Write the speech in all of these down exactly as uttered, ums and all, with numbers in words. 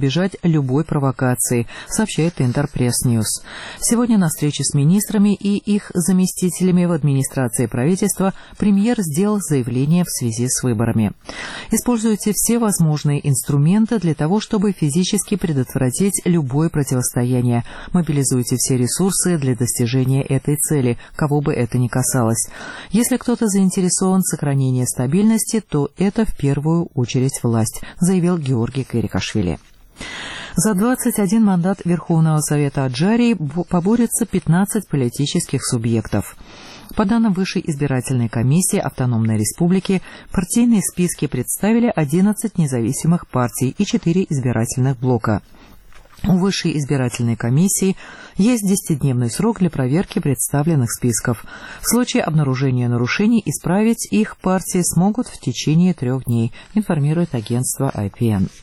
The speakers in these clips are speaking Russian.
избежать любой провокации, сообщает Интерпресс Ньюс. Сегодня на встрече с министрами и их заместителями в администрации правительства премьер сделал заявление в связи с выборами. Используйте все возможные инструменты для того, чтобы физически предотвратить любое противостояние. Мобилизуйте все ресурсы для достижения этой цели, кого бы это ни касалось. Если кто-то заинтересован в сохранении стабильности, то это в первую очередь власть, заявил Георгий Кверикашвили. За двадцать один мандат Верховного Совета Аджарии поборются пятнадцать политических субъектов. По данным Высшей избирательной комиссии Автономной Республики, партийные списки представили одиннадцать независимых партий и четыре избирательных блока. У Высшей избирательной комиссии есть десятидневный срок для проверки представленных списков. В случае обнаружения нарушений исправить их партии смогут в течение трех дней, информирует агентство ай пи эн.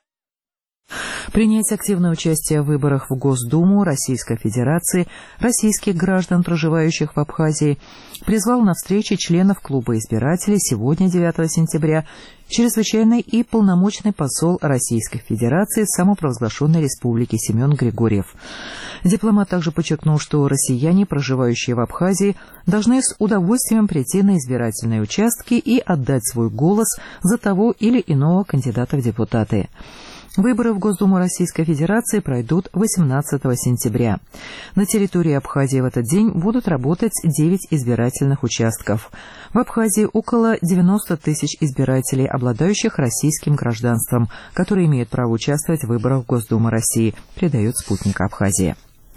Принять активное участие в выборах в Госдуму Российской Федерации российских граждан, проживающих в Абхазии, призвал на встрече членов клуба избирателей сегодня, девятого сентября, чрезвычайный и полномочный посол Российской Федерации в самопровозглашенной республике Семен Григорьев. Дипломат также подчеркнул, что россияне, проживающие в Абхазии, должны с удовольствием прийти на избирательные участки и отдать свой голос за того или иного кандидата в депутаты. Выборы в Госдуму Российской Федерации пройдут восемнадцатого сентября. На территории Абхазии в этот день будут работать девять избирательных участков. В Абхазии около девяноста тысяч избирателей, обладающих российским гражданством, которые имеют право участвовать в выборах в Госдуму России, передает «Спутник Абхазии».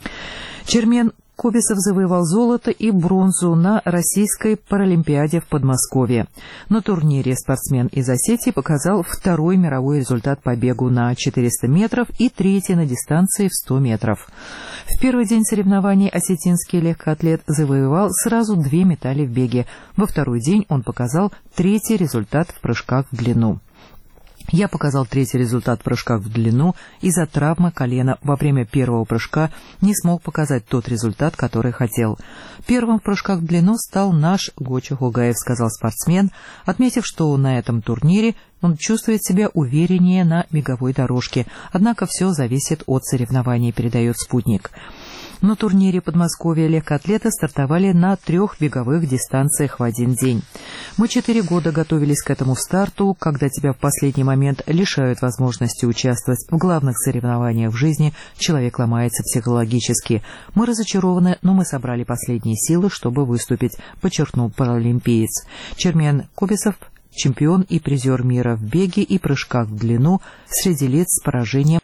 Чермен Кобесов завоевал золото и бронзу на Российской паралимпиаде в Подмосковье. На турнире спортсмен из Осетии показал второй мировой результат по бегу на четыреста метров и третий на дистанции в сто метров. В первый день соревнований осетинский легкоатлет завоевал сразу две медали в беге. Во второй день он показал третий результат в прыжках в длину. Я показал третий результат в прыжках в длину из-за травмы колена. Во время первого прыжка не смог показать тот результат, который хотел. Первым в прыжках в длину стал наш Гоча Хугаев, сказал спортсмен, отметив, что на этом турнире он чувствует себя увереннее на беговой дорожке. Однако все зависит от соревнований, передает «Спутник». На турнире Подмосковья легкоатлеты стартовали на трех беговых дистанциях в один день. Мы четыре года готовились к этому старту, когда тебя в последний момент лишают возможности участвовать в главных соревнованиях в жизни, человек ломается психологически. Мы разочарованы, но мы собрали последние силы, чтобы выступить, подчеркнул паралимпиец. Чермен Кобесов – чемпион и призер мира в беге и прыжках в длину среди лиц с поражением